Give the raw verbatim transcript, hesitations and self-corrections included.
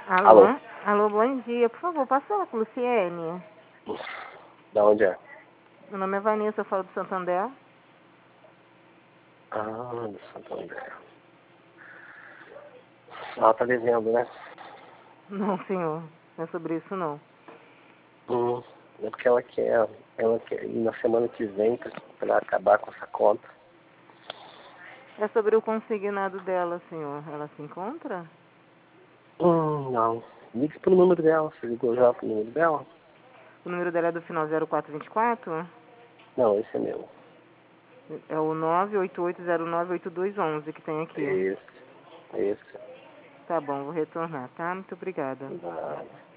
Alô? Alô? Alô, bom dia. Por favor, passa falar com a Luciene. Da onde é? Meu nome é Vanessa, eu falo do Santander. Ah, do Santander. Ela tá devendo, né? Não, senhor. Não é sobre isso, não. Hum, é porque ela quer, ela quer ir na semana que vem pra, pra acabar com essa conta. É sobre o consignado dela, senhor. Ela se encontra? Hum, não. Ligue pro número dela. Você ligou já pro número dela? O número dela é do final zero quatro vinte e quatro? Não, esse é meu. É o nove oito oito zero nove oito dois um um que tem aqui. Esse, esse. Tá bom, vou retornar, tá? Muito obrigada. Nada.